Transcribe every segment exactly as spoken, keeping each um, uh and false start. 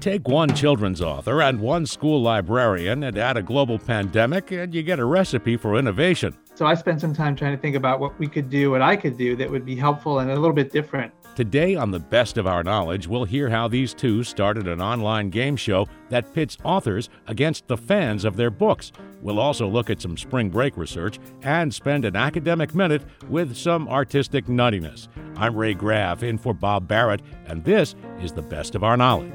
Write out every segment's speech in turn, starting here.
Take one children's author and one school librarian and add a global pandemic, and you get a recipe for innovation. So I spent some time trying to think about what we could do, what I could do that would be helpful and a little bit different. Today on The Best of Our Knowledge, we'll hear how these two started an online game show that pits authors against the fans of their books. We'll also look at some spring break research and spend an academic minute with some artistic nuttiness. I'm Ray Graff, in for Bob Barrett, and this is The Best of Our Knowledge.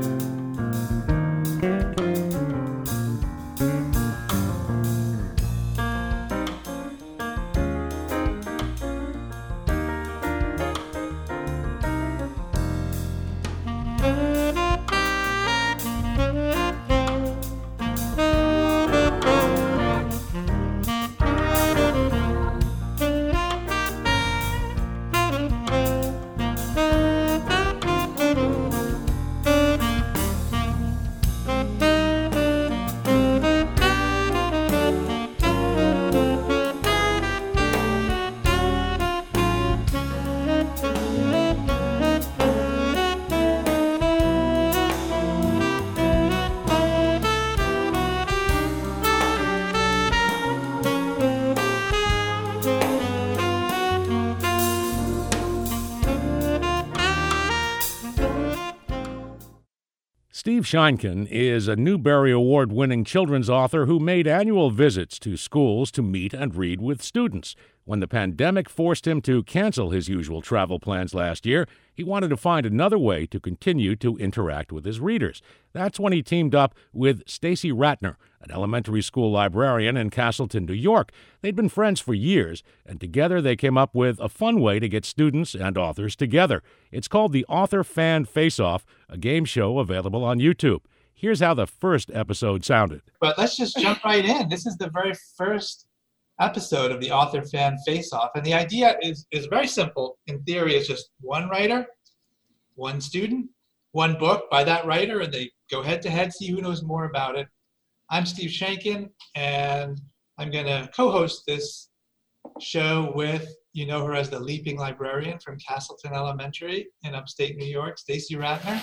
Steve Sheinkin is a Newbery Award-winning children's author who made annual visits to schools to meet and read with students. When the pandemic forced him to cancel his usual travel plans last year, he wanted to find another way to continue to interact with his readers. That's when he teamed up with Stacy Ratner, an elementary school librarian in Castleton, New York. They'd been friends for years, and together they came up with a fun way to get students and authors together. It's called the Author Fan Face-Off, a game show available on YouTube. Here's how the first episode sounded. But let's just jump right in. This is the very first episode of the Author Fan Face-Off. And the idea is, is very simple. In theory, it's just one writer, one student, one book by that writer, and they go head-to-head, see who knows more about it. I'm Steve Sheinkin, and I'm going to co-host this show with, you know her as the leaping librarian from Castleton Elementary in upstate New York, Stacy Ratner.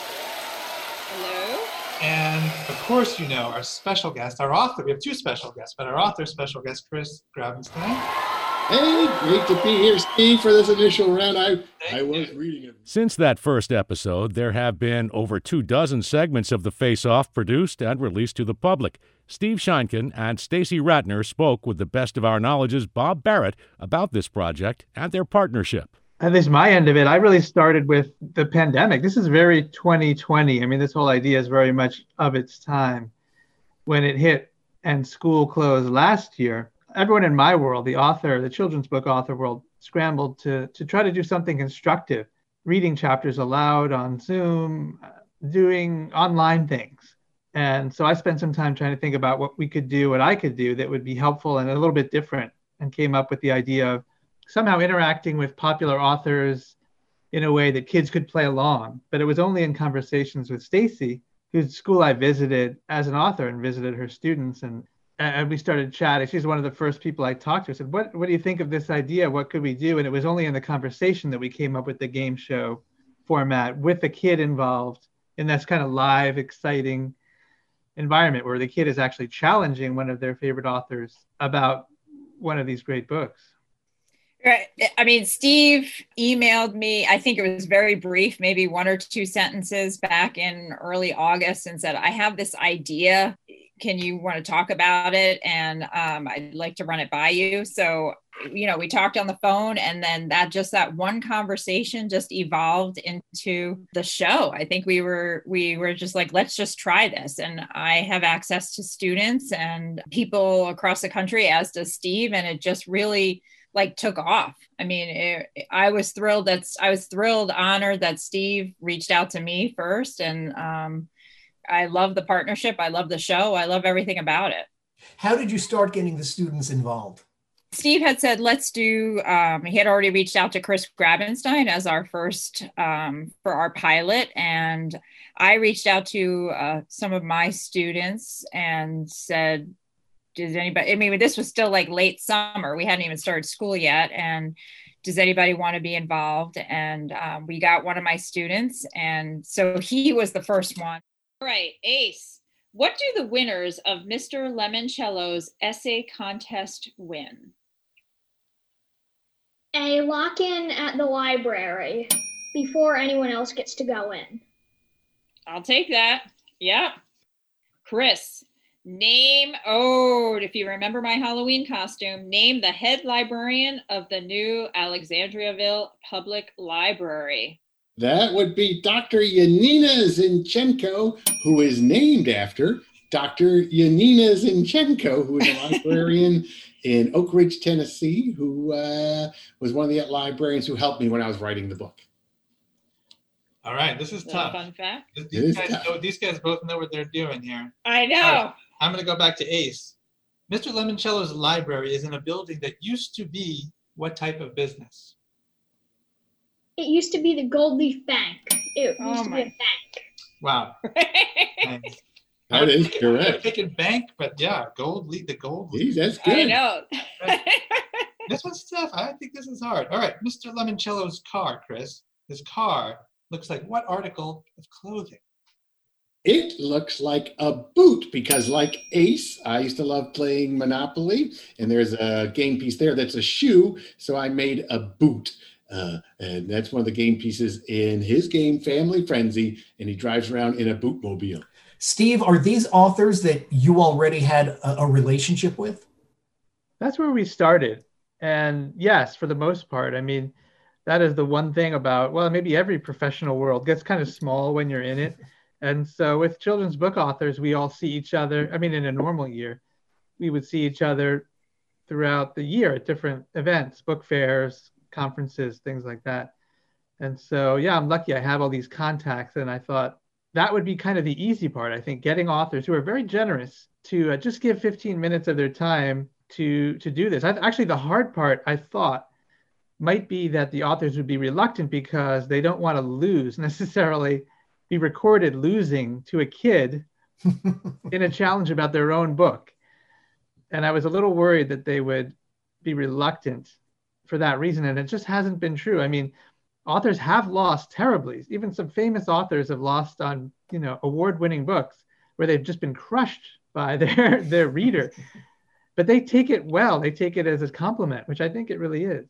Hello. And of course, you know our special guest, our author. We have two special guests, but our author, special guest, Chris Grabenstein. Hey, great to be here, Steve, for this initial round. I, I was you. reading it. Since that first episode, there have been over two dozen segments of the Face-Off produced and released to the public. Steve Sheinkin and Stacy Ratner spoke with the Best of Our Knowledge's Bob Barrett about this project and their partnership. At least my end of it, I really started with the pandemic. This is very twenty twenty. I mean, this whole idea is very much of its time. When it hit and school closed last year, everyone in my world, the author, the children's book author world, scrambled to, to try to do something constructive, reading chapters aloud on Zoom, doing online things. And so I spent some time trying to think about what we could do, what I could do that would be helpful and a little bit different, and came up with the idea of somehow interacting with popular authors in a way that kids could play along. But it was only in conversations with Stacy, whose school I visited as an author and visited her students. And, and we started chatting. She's one of the first people I talked to. I said, what, what do you think of this idea? What could we do? And it was only in the conversation that we came up with the game show format with the kid involved in this kind of live, exciting environment where the kid is actually challenging one of their favorite authors about one of these great books. Right. I mean, Steve emailed me, I think it was very brief, maybe one or two sentences back in early August, and said, I have this idea. Can you want to talk about it? And um, I'd like to run it by you. So, you know, we talked on the phone, and then that just that one conversation just evolved into the show. I think we were we were just like, let's just try this. And I have access to students and people across the country, as does Steve. And it just really like took off. I mean, it, I was thrilled that I was thrilled, honored that Steve reached out to me first. And um, I love the partnership. I love the show. I love everything about it. How did you start getting the students involved? Steve had said, let's do, um, he had already reached out to Chris Grabenstein as our first, um, for our pilot. And I reached out to uh, some of my students and said, does anybody, I mean, this was still like late summer. We hadn't even started school yet. And does anybody want to be involved? And um, we got one of my students. And so he was the first one. All right, Ace, what do the winners of Mister Lemoncello's essay contest win? A lock-in at the library before anyone else gets to go in. I'll take that. Yep. Chris, name, oh, if you remember my Halloween costume, name the head librarian of the new Alexandriaville Public Library. That would be Doctor Yanina Zinchenko, who is named after Doctor Yanina Zinchenko, who is a librarian in Oak Ridge, Tennessee, who uh, was one of the librarians who helped me when I was writing the book. All right, this is tough. Fun fact. These guys, know, these guys both know what they're doing here. I know. Right, I'm going to go back to Ace. Mister Lemoncello's library is in a building that used to be what type of business? It used to be the Gold Leaf Bank. It Oh used to my. be a bank. Wow. Nice. That is I correct. was thinking bank, but yeah, gold leaf, the gold Gee, leaf. that's I good. know. This one's tough. I think this is hard. All right, Mister Lemoncello's car, Chris. His car looks like what article of clothing? It looks like a boot because, like Ace, I used to love playing Monopoly, and there's a game piece there that's a shoe, so I made a boot. Uh, and that's one of the game pieces in his game, Family Frenzy, and he drives around in a bootmobile. Steve, are these authors that you already had a, a relationship with? That's where we started. And yes, for the most part, I mean, that is the one thing about, well, maybe every professional world gets kind of small when you're in it. And so with children's book authors, we all see each other. I mean, in a normal year, we would see each other throughout the year at different events, book fairs, conferences, things like that. And so, yeah, I'm lucky I have all these contacts. And I thought that would be kind of the easy part, I think, getting authors who are very generous to uh, just give fifteen minutes of their time to, to do this. I, actually, the hard part, I thought, might be that the authors would be reluctant because they don't want to lose necessarily, be recorded losing to a kid in a challenge about their own book. And I was a little worried that they would be reluctant for that reason. And it just hasn't been true. I mean, authors have lost terribly. Even some famous authors have lost on, you know, award-winning books where they've just been crushed by their, their reader. But they take it well. They take it as a compliment, which I think it really is.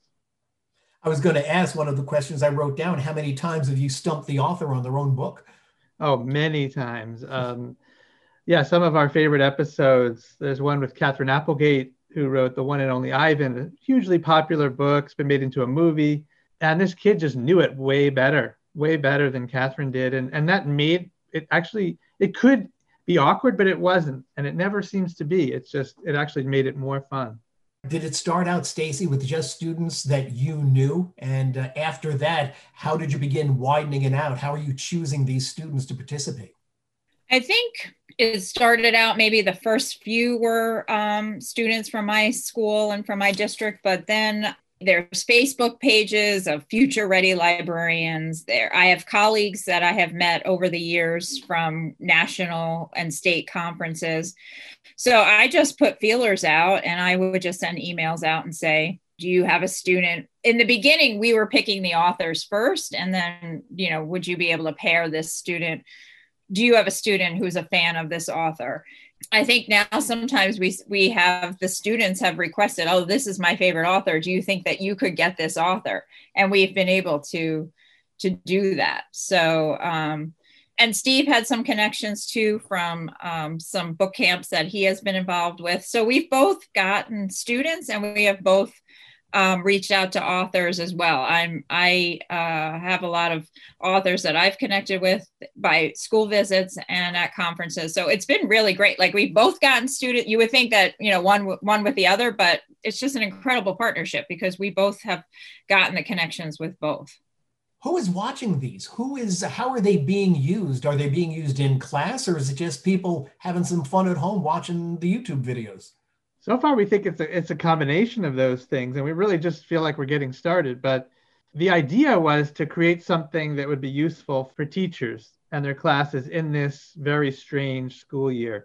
I was going to ask one of the questions I wrote down. How many times have you stumped the author on their own book? Oh, many times. Um, yeah, some of our favorite episodes. There's one with Catherine Applegate, who wrote The One and Only Ivan, a hugely popular book. It's been made into a movie. And this kid just knew it way better, way better than Catherine did. And, and that made it actually, it could be awkward, but it wasn't. And it never seems to be. It's just, it actually made it more fun. Did it start out, Stacy, with just students that you knew? And uh, after that, how did you begin widening it out? How are you choosing these students to participate? I think it started out, maybe the first few were um, students from my school and from my district, but then there's Facebook pages of future ready librarians there. I have colleagues that I have met over the years from national and state conferences. So I just put feelers out and I would just send emails out and say, do you have a student? In the beginning, we were picking the authors first. And then, you know, would you be able to pair this student? Do you have a student who's a fan of this author? I think now sometimes we we have the students have requested, oh, this is my favorite author. Do you think that you could get this author? And we've been able to, to do that. So, um, and Steve had some connections too from um, some book camps that he has been involved with. So we've both gotten students and we have both um, reached out to authors as well. I'm, I uh, have a lot of authors that I've connected with by school visits and at conferences. So it's been really great. Like we've both gotten students. You would think that, you know, one, one with the other, but it's just an incredible partnership because we both have gotten the connections with both. Who is watching these? Who is, how are they being used? Are they being used in class or is it just people having some fun at home watching the YouTube videos? So far, we think it's a, it's a combination of those things, and we really just feel like we're getting started. But the idea was to create something that would be useful for teachers and their classes in this very strange school year.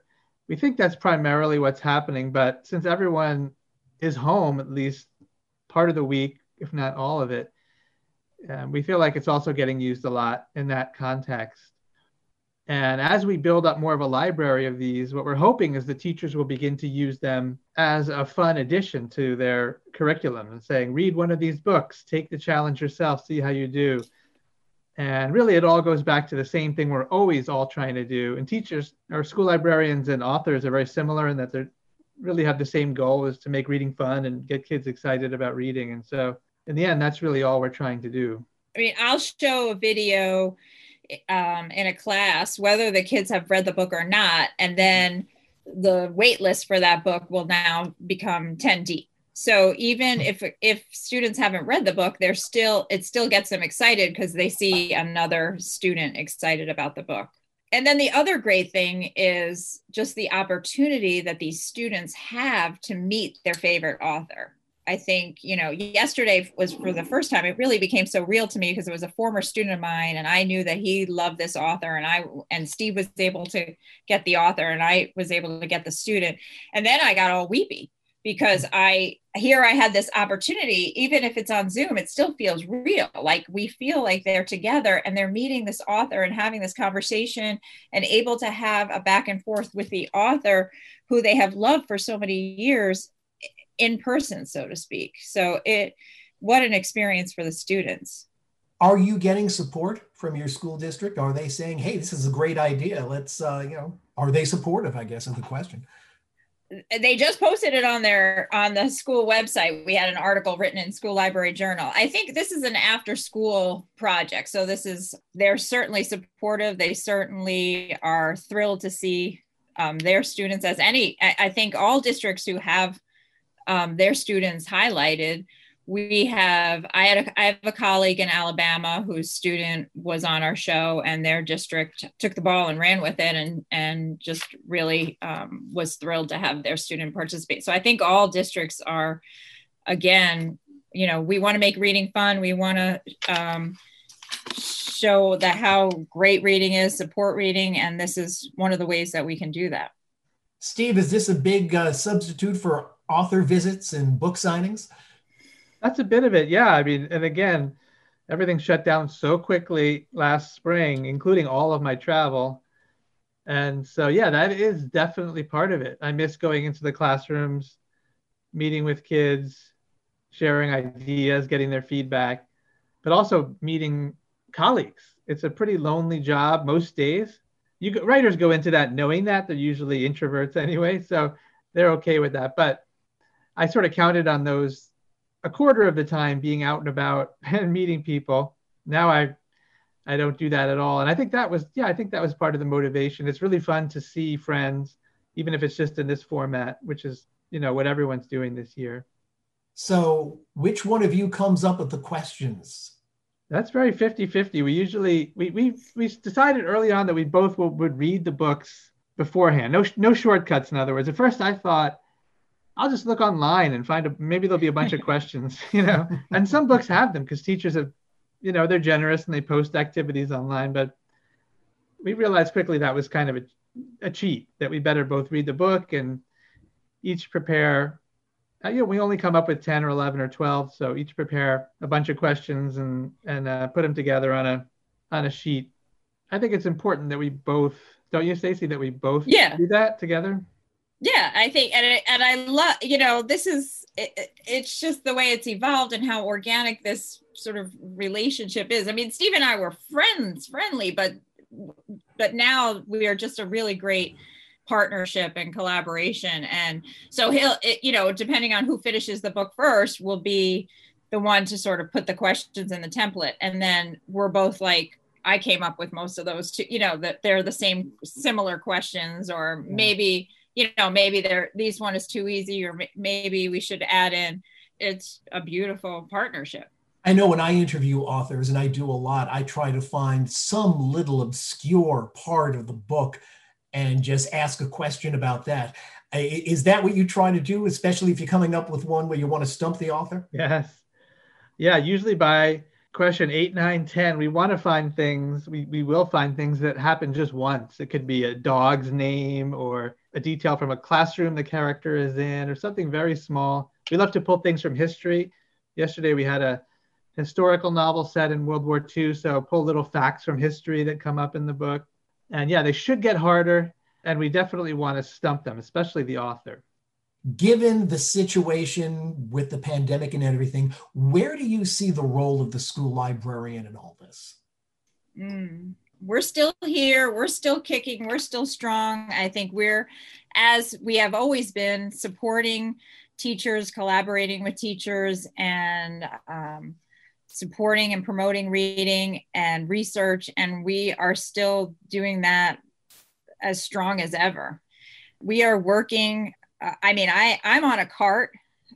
we think that's primarily what's happening, but since everyone is home at least part of the week, if not all of it, um, we feel like it's also getting used a lot in that context. And as we build up more of a library of these, what we're hoping is the teachers will begin to use them as a fun addition to their curriculum and saying, read one of these books, take the challenge yourself, see how you do. And really, it all goes back to the same thing we're always all trying to do. And teachers or school librarians and authors are very similar in that they really have the same goal, is to make reading fun and get kids excited about reading. And so in the end, that's really all we're trying to do. I mean, I'll show a video um, in a class, whether the kids have read the book or not, and then the wait list for that book will now become ten deep. So even if if students haven't read the book, they're still it still gets them excited because they see another student excited about the book. And then the other great thing is just the opportunity that these students have to meet their favorite author. I think, you know, yesterday was for the first time, it really became so real to me because it was a former student of mine and I knew that he loved this author, and I and Steve was able to get the author and I was able to get the student. And then I got all weepy because I here I had this opportunity, even if it's on Zoom, it still feels real. Like we feel like they're together and they're meeting this author and having this conversation and able to have a back and forth with the author who they have loved for so many years in person, so to speak. So it, what an experience for the students. Are you getting support from your school district? Are they saying, hey, this is a great idea. Let's, uh, you know, are they supportive, I guess, is the question. They just posted it on their, on the school website. We had an article written in School Library Journal. I think this is an after school project. So this is, they're certainly supportive. They certainly are thrilled to see um, their students as any, I, I think all districts who have Um, their students highlighted. We have, I had a, I have a colleague in Alabama whose student was on our show, and their district took the ball and ran with it, and and just really um, was thrilled to have their student participate. So I think all districts are, again, you know, we want to make reading fun. We want to um, show that how great reading is, support reading, and this is one of the ways that we can do that. Steve, is this a big uh, substitute for author visits and book signings? That's a bit of it, yeah. I mean, and again, everything shut down so quickly last spring, including all of my travel. And so, yeah, that is definitely part of it. I miss going into the classrooms, meeting with kids, sharing ideas, getting their feedback, but also meeting colleagues. It's a pretty lonely job most days. You go, writers go into that knowing that they're usually introverts anyway, so they're okay with that. But I sort of counted on those a quarter of the time being out and about and meeting people. Now I I don't do that at all. And I think that was, yeah, I think that was part of the motivation. It's really fun to see friends, even if it's just in this format, which is, you know, what everyone's doing this year. So which one of you comes up with the questions? That's very fifty-fifty. We usually, we we we decided early on that we both would, would read the books beforehand. No no shortcuts, in other words. At first I thought, I'll just look online and find a, maybe there'll be a bunch of questions, you know, and some books have them because teachers have, you know, they're generous and they post activities online, but we realized quickly that was kind of a, a cheat, that we better both read the book and each prepare, uh, you know, we only come up with ten or eleven or twelve. So each prepare a bunch of questions and, and uh, put them together on a, on a sheet. I think it's important that we both, don't you, Stacey, that we both yeah. do that together? Yeah, I think, and I, and I love, you know, this is, it, it's just the way it's evolved and how organic this sort of relationship is. I mean, Steve and I were friends, friendly, but, but now we are just a really great partnership and collaboration. And so he'll, it, you know, depending on who finishes the book first will be the one to sort of put the questions in the template. And then we're both like, I came up with most of those too, you know, that they're the same, similar questions, or maybe, you know, maybe they're, these one is too easy, or maybe we should add in. It's a beautiful partnership. I know when I interview authors, and I do a lot, I try to find some little obscure part of the book and just ask a question about that. Is that what you try to do, especially if you're coming up with one where you want to stump the author? Yes. Yeah, usually by question eight, nine, ten, we want to find things, we, we will find things that happen just once. It could be a dog's name or a detail from a classroom the character is in or something very small. We love to pull things from history. Yesterday we had a historical novel set in World War Two, so pull little facts from history that come up in the book. And yeah, they should get harder, and we definitely want to stump them, especially the author. Given the situation with the pandemic and everything, where do you see the role of the school librarian in all this? Mm, we're still here. We're still kicking. We're still strong. I think we're, as we have always been, supporting teachers, collaborating with teachers, and um, supporting and promoting reading and research. And we are still doing that as strong as ever. We are working. Uh, I mean, I, I'm on a cart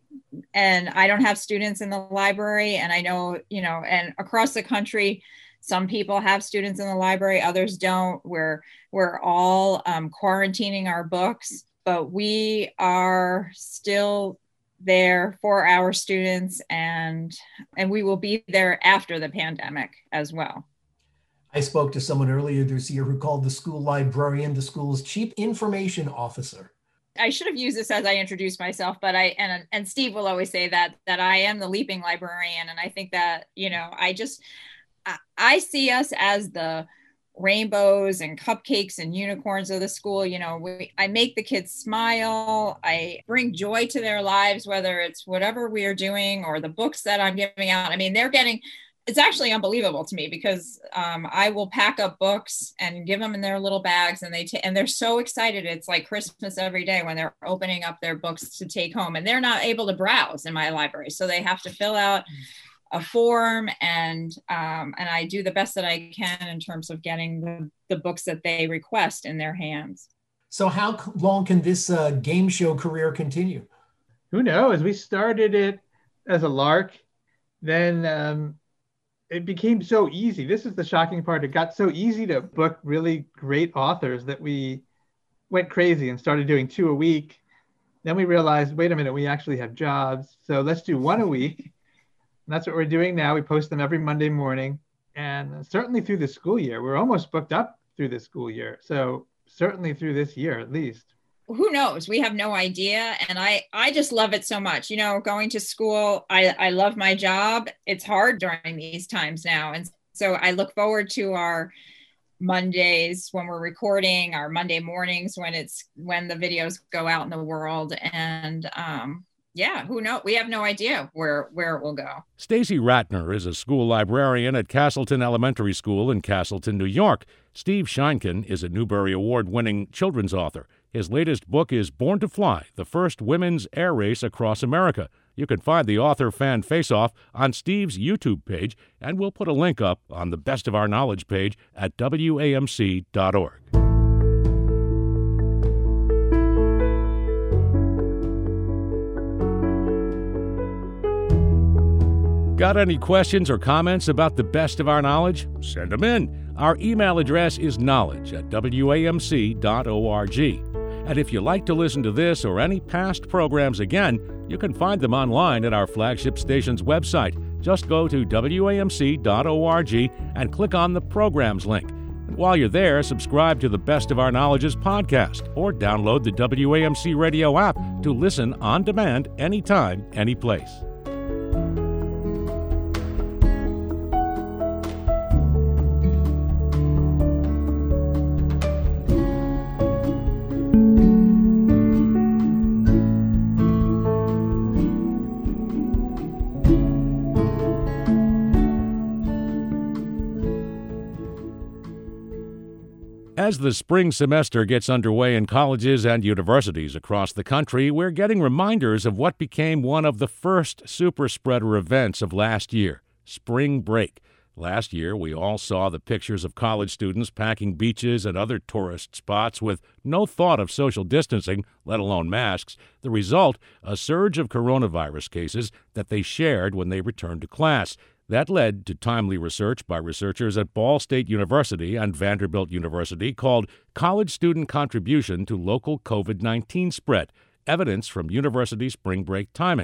and I don't have students in the library. And I know, you know, and across the country, some people have students in the library, others don't. We're, we're all um, quarantining our books, but we are still there for our students, and, and we will be there after the pandemic as well. I spoke to someone earlier this year who called the school librarian the school's chief information officer. I should have used this as I introduced myself, but I, and, and Steve will always say that, that I am the leaping librarian. And I think that, you know, I just, I, I see us as the rainbows and cupcakes and unicorns of the school. You know, we, I make the kids smile. I bring joy to their lives, whether it's whatever we are doing or the books that I'm giving out. I mean, they're getting, it's actually unbelievable to me because um, I will pack up books and give them in their little bags, and they t- and they're so excited. It's like Christmas every day when they're opening up their books to take home, and they're not able to browse in my library, so they have to fill out a form, and um, and I do the best that I can in terms of getting the, the books that they request in their hands. So how long can this uh, game show career continue? Who knows? We started it as a lark, then. Um, It became so easy. This is the shocking part. It got so easy to book really great authors that we went crazy and started doing two a week. Then we realized, wait a minute, we actually have jobs. So let's do one a week. And that's what we're doing now. We post them every Monday morning. And certainly through the school year, we're almost booked up through the school year. So certainly through this year, at least. Who knows? We have no idea. And I, I just love it so much. You know, going to school, I, I love my job. It's hard during these times now. And so I look forward to our Mondays when we're recording, our Monday mornings when it's, when the videos go out in the world. And um, yeah, who knows? We have no idea where, where it will go. Stacy Ratner is a school librarian at Castleton Elementary School in Castleton, New York. Steve Sheinkin is a Newbery Award-winning children's author. His latest book is Born to Fly, the first women's air race across America. You can find the Author Fan Face-Off on Steve's YouTube page, and we'll put a link up on the Best of Our Knowledge page at W A M C dot org. Got any questions or comments about the Best of Our Knowledge? Send them in. Our email address is knowledge at W A M C dot org. And if you like to listen to this or any past programs again, you can find them online at our flagship station's website. Just go to W A M C dot org and click on the Programs link. And while you're there, subscribe to the Best of Our Knowledge's podcast or download the W A M C Radio app to listen on demand anytime, anyplace. As the spring semester gets underway in colleges and universities across the country, we're getting reminders of what became one of the first super spreader events of last year, spring break. Last year, we all saw the pictures of college students packing beaches and other tourist spots with no thought of social distancing, let alone masks. The result, a surge of coronavirus cases that they shared when they returned to class. That led to timely research by researchers at Ball State University and Vanderbilt University called College Student Contribution to Local COVID nineteen Spread, Evidence from University Spring Break Timing.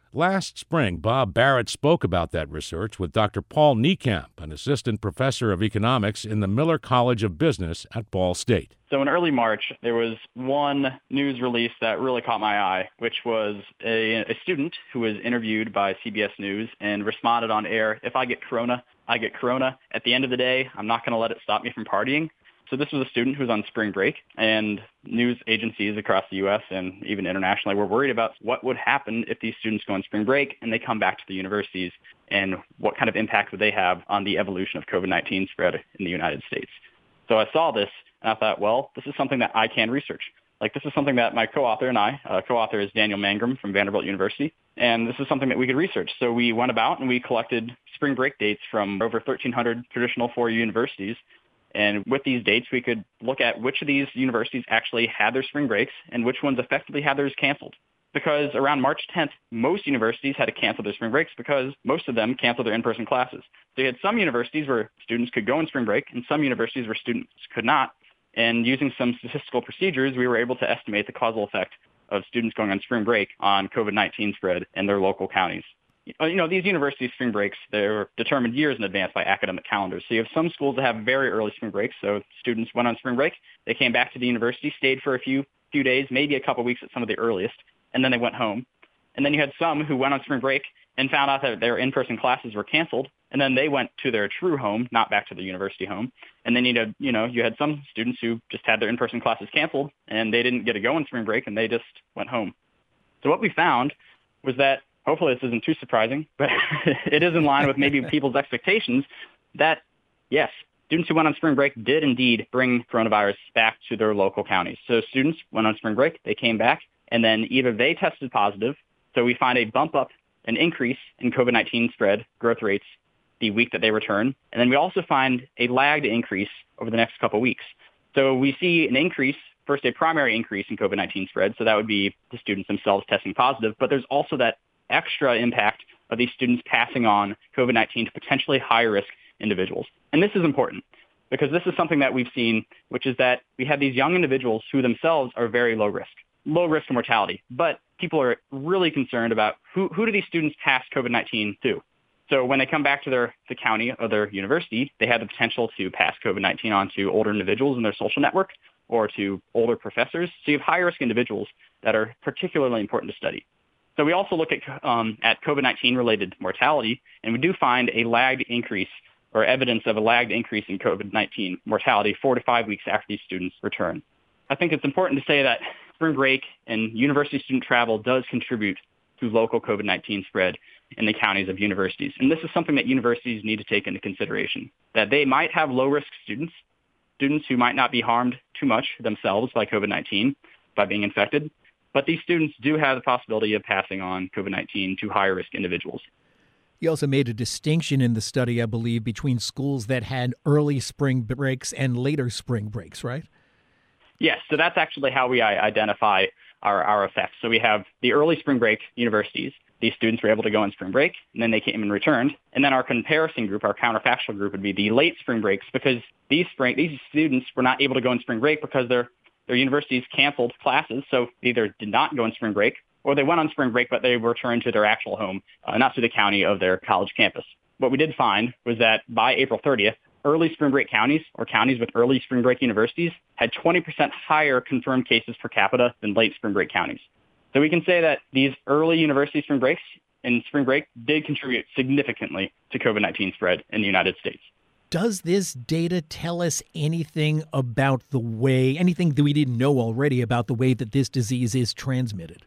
Last spring, Bob Barrett spoke about that research with Doctor Paul Niekamp, an assistant professor of economics in the Miller College of Business at Ball State. So in early March, there was one news release that really caught my eye, which was a, a student who was interviewed by C B S News and responded on air, "If I get corona, I get corona. At the end of the day, I'm not going to let it stop me from partying." So this was a student who was on spring break, and news agencies across the U S and even internationally were worried about what would happen if these students go on spring break and they come back to the universities, and what kind of impact would they have on the evolution of COVID nineteen spread in the United States. So I saw this, and I thought, well, this is something that I can research. Like, this is something that my co-author and I, uh, co-author is Daniel Mangrum from Vanderbilt University, and this is something that we could research. So we went about and we collected spring break dates from over thirteen hundred traditional four-year universities. And with these dates, we could look at which of these universities actually had their spring breaks and which ones effectively had theirs canceled. Because around March tenth, most universities had to cancel their spring breaks because most of them canceled their in-person classes. So you had some universities where students could go on spring break and some universities where students could not. And using some statistical procedures, we were able to estimate the causal effect of students going on spring break on COVID nineteen spread in their local counties. You know, these university spring breaks, they're determined years in advance by academic calendars. So you have some schools that have very early spring breaks. So students went on spring break, they came back to the university, stayed for a few few days, maybe a couple weeks at some of the earliest, and then they went home. And then you had some who went on spring break and found out that their in-person classes were canceled, and then they went to their true home, not back to the university home. And then you had, you know, you had some students who just had their in-person classes canceled, and they didn't get to go on spring break, and they just went home. So what we found was that, hopefully this isn't too surprising, but it is in line with maybe people's expectations, that, yes, students who went on spring break did indeed bring coronavirus back to their local counties. So students went on spring break, they came back, and then either they tested positive, so we find a bump up, an increase in COVID nineteen spread growth rates the week that they return, and then we also find a lagged increase over the next couple of weeks. So we see an increase, first a primary increase in COVID nineteen spread, so that would be the students themselves testing positive, but there's also that extra impact of these students passing on COVID nineteen to potentially higher risk individuals. And this is important because this is something that we've seen, which is that we have these young individuals who themselves are very low risk, low risk of mortality. But people are really concerned about who, who do these students pass COVID nineteen to? So when they come back to their the county or their university, they have the potential to pass COVID nineteen on to older individuals in their social network or to older professors. So you have high risk individuals that are particularly important to study. So we also look at um, at COVID nineteen related mortality, and we do find a lagged increase or evidence of a lagged increase in COVID nineteen mortality four to five weeks after these students return. I think it's important to say that spring break and university student travel does contribute to local COVID nineteen spread in the counties of universities. And this is something that universities need to take into consideration, that they might have low-risk students, students who might not be harmed too much themselves by COVID nineteen, by being infected, but these students do have the possibility of passing on COVID nineteen to higher risk individuals. You also made a distinction in the study, I believe, between schools that had early spring breaks and later spring breaks, right? Yes, so that's actually how we identify our, our effects. So we have the early spring break universities. These students were able to go on spring break, and then they came and returned. And then our comparison group, our counterfactual group, would be the late spring breaks, because these spring these students were not able to go on spring break because their their universities canceled classes, so they either did not go on spring break, or they went on spring break, but they returned to their actual home, uh, not to the county of their college campus. What we did find was that by April thirtieth, early spring break counties, or counties with early spring break universities, had twenty percent higher confirmed cases per capita than late spring break counties. So we can say that these early university spring breaks and spring break did contribute significantly to COVID nineteen spread in the United States. Does this data tell us anything about the way, anything that we didn't know already about the way that this disease is transmitted?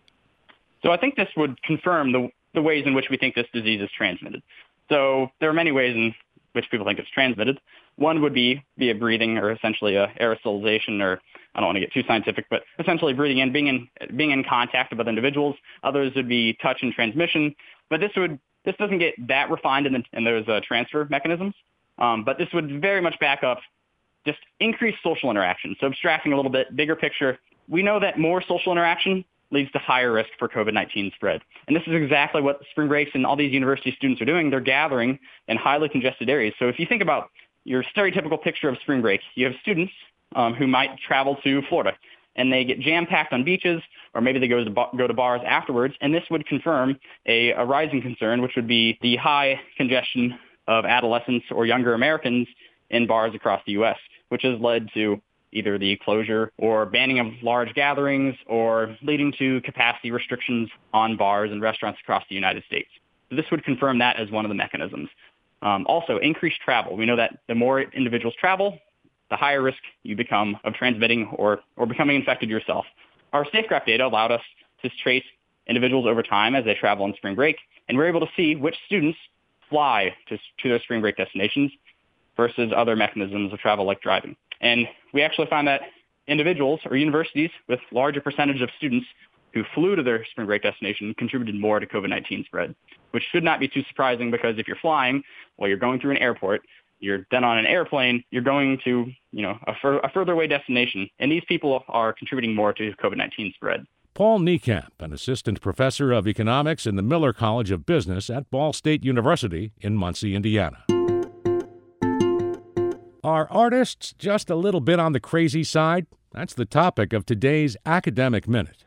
So I think this would confirm the, the ways in which we think this disease is transmitted. So there are many ways in which people think it's transmitted. One would be via breathing, or essentially a aerosolization, or I don't want to get too scientific, but essentially breathing in, being in, being in contact with other individuals. Others would be touch and transmission. But this would this doesn't get that refined in, the, in those uh, transfer mechanisms. Um, but this would very much back up just increased social interaction. So abstracting a little bit, bigger picture, we know that more social interaction leads to higher risk for COVID nineteen spread. And this is exactly what spring breaks and all these university students are doing. They're gathering in highly congested areas. So if you think about your stereotypical picture of spring break, you have students um, who might travel to Florida. and they get jam-packed on beaches, or maybe they go to, go to bars afterwards, and this would confirm a, a rising concern, which would be the high congestion of adolescents or younger Americans in bars across the U S, which has led to either the closure or banning of large gatherings or leading to capacity restrictions on bars and restaurants across the United States. So this would confirm that as one of the mechanisms. Um, also, increased travel. We know that the more individuals travel, the higher risk you become of transmitting or, or becoming infected yourself. Our SafeGraph data allowed us to trace individuals over time as they travel on spring break, and we're able to see which students fly to, to their spring break destinations versus other mechanisms of travel like driving. And we actually found that individuals or universities with larger percentage of students who flew to their spring break destination contributed more to COVID nineteen spread, which should not be too surprising because if you're flying, well, you're going through an airport, you're then on an airplane, you're going to, you know, a, fur- a further away destination, and these people are contributing more to COVID nineteen spread. Paul Niekamp, an assistant professor of economics in the Miller College of Business at Ball State University in Muncie, Indiana. Are artists just a little bit on the crazy side? That's the topic of today's Academic Minute.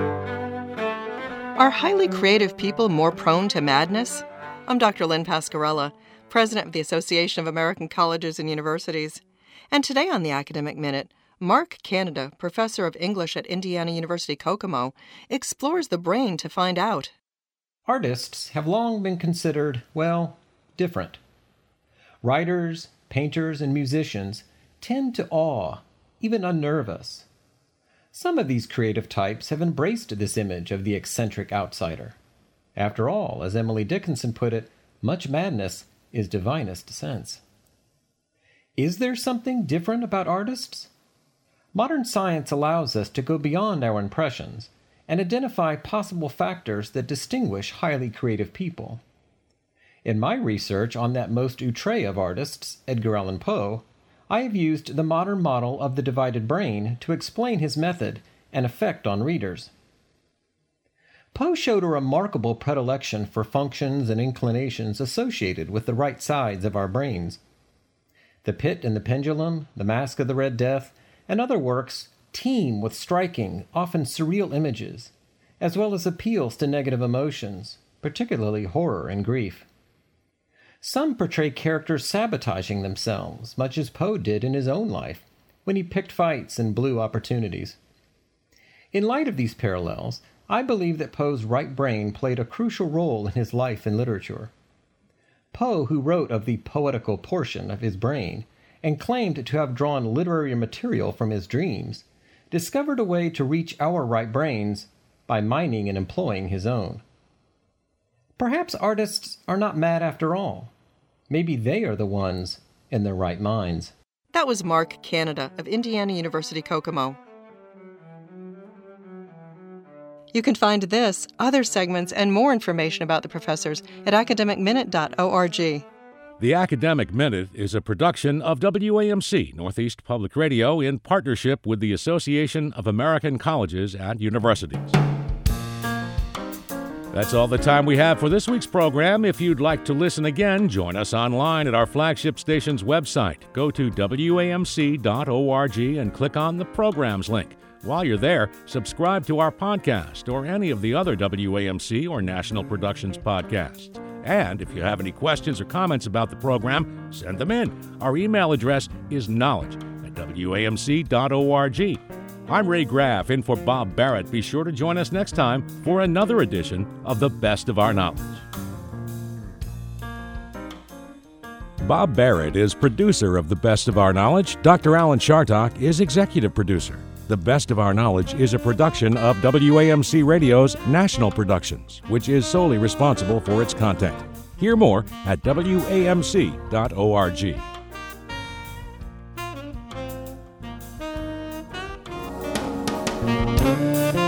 Are highly creative people more prone to madness? I'm Doctor Lynn Pascarella, president of the Association of American Colleges and Universities. And today on the Academic Minute, Mark Canada, professor of English at Indiana University Kokomo, explores the brain to find out. Artists have long been considered, well, different. Writers, painters, and musicians tend to awe, even unnerve us. Some of these creative types have embraced this image of the eccentric outsider. After all, as Emily Dickinson put it, much madness is divinest sense. Is there something different about artists? Modern science allows us to go beyond our impressions and identify possible factors that distinguish highly creative people. In my research on that most outre of artists, Edgar Allan Poe, I have used the modern model of the divided brain to explain his method and effect on readers. Poe showed a remarkable predilection for functions and inclinations associated with the right sides of our brains. The Pit and the Pendulum, The Masque of the Red Death, and other works teem with striking, often surreal images, as well as appeals to negative emotions, particularly horror and grief. Some portray characters sabotaging themselves, much as Poe did in his own life, when he picked fights and blew opportunities. In light of these parallels, I believe that Poe's right brain played a crucial role in his life and literature. Poe, who wrote of the poetical portion of his brain and claimed to have drawn literary material from his dreams, discovered a way to reach our right brains by mining and employing his own. Perhaps artists are not mad after all. Maybe they are the ones in their right minds. That was Mark Canada of Indiana University Kokomo. You can find this, other segments, and more information about the professors at academic minute dot org. The Academic Minute is a production of W A M C Northeast Public Radio in partnership with the Association of American Colleges and Universities. That's all the time we have for this week's program. If you'd like to listen again, join us online at our flagship station's website. Go to W A M C dot org and click on the Programs link. While you're there, subscribe to our podcast or any of the other W A M C or National Productions podcasts. And if you have any questions or comments about the program, send them in. Our email address is knowledge at W A M C dot org. I'm Ray Graff, in for Bob Barrett. Be sure to join us next time for another edition of The Best of Our Knowledge. Bob Barrett is producer of The Best of Our Knowledge. Doctor Alan Chartock is executive producer. The Best of Our Knowledge is a production of W A M C Radio's National Productions, which is solely responsible for its content. Hear more at W A M C dot org. Thank you.